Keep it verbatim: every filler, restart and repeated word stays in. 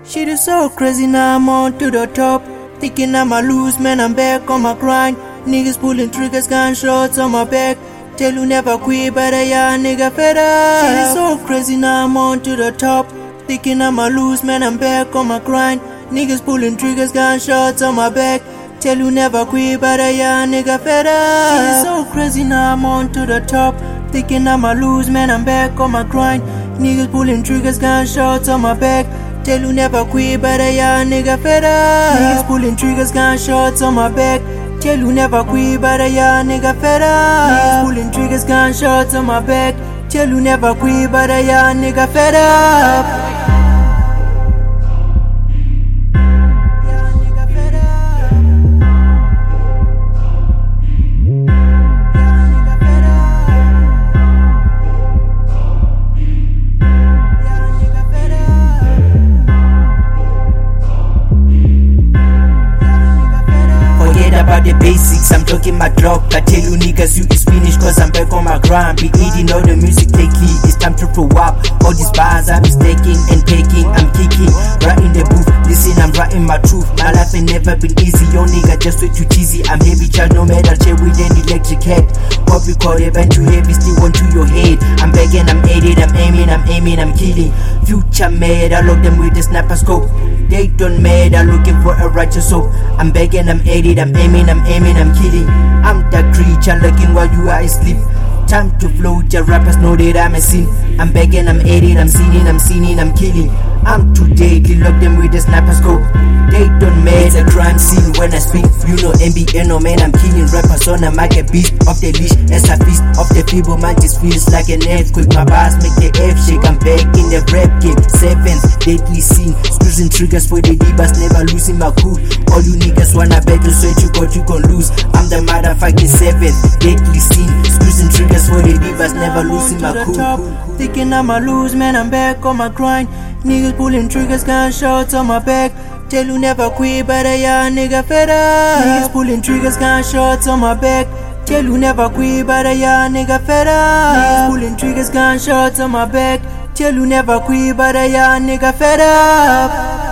Shit is so crazy, now I'm on to the top. Thinking I'ma lose, man, I'm back on my grind. Niggas pulling triggers, gunshots on my back. Tell you never quit, but I yeah, nigga fed up. Shit is so crazy, now I'm on to the top. Thinking I'ma lose, man, I'm back on my grind. Niggas pulling triggers, gunshots on my back. Tell you never quit, but I yeah, nigga fed up. Shit is so crazy, now I'm on to the top. Thinking I'ma lose, man, I'm back on my grind. Niggas pulling triggers, gunshots on my back. Tell you never quit, but I yeah, nigga fed up. Niggas pulling triggers, gunshots on my back. Tell you never quit, but I yeah, nigga fed up. Niggas pulling triggers, gunshots on my back. Tell you never quit, but I yeah, nigga fed up. About the basics, I'm talking my drop. I tell you niggas you is finished cause I'm back on my grind. Be eating all the music lately, it's time to throw up. All these bars I be staking and taking, I'm kicking right in the booth. Listen, I'm writing my truth. My life ain't never been easy, yo nigga just way too cheesy. I'm heavy child, no metal chair with an electric head. What we call it, band too heavy, still one to your head. I'm begging, I'm aided, I'm aiming, I'm aiming, I'm killing. Future mad, I lock them with the sniper scope. They don't matter, looking for a righteous hope. I'm begging, I'm aided, I'm aiming, I'm aiming, I'm killing. I'm that creature looking while you are asleep. Time to flow, your rappers know that I'm a sin. I'm begging, I'm aided, I'm sinning, I'm sinning, I'm killing. I'm too deadly, lock them with a sniper scope. They don't matter, it's a crime scene when I speak. You know M B N, no man, I'm killing rappers on a mic, a beast off the leash. As I feast off the feeble mind, this feels like an earthquake. My bars make the F shake, I'm back in the rap game. Seventh, deadly scene, squeezing triggers for the D-bus, never losing my cool. All you niggas wanna battle, so you got you gon' lose. I'm the motherfucking seventh, deadly scene, squeezing triggers for the D-bus, never losing my cool. Thinking I'ma lose, man, I'm back on my grind. Niggas pulling triggers, gunshots on my back. Tell you never quit, but I yeah, nigga fed up. Niggas pulling triggers, gunshots on my back. Tell you never quit, but I yeah, nigga fed up. Niggas pulling triggers, gunshots on my back. Tell you never quit, but I yeah, nigga fed up.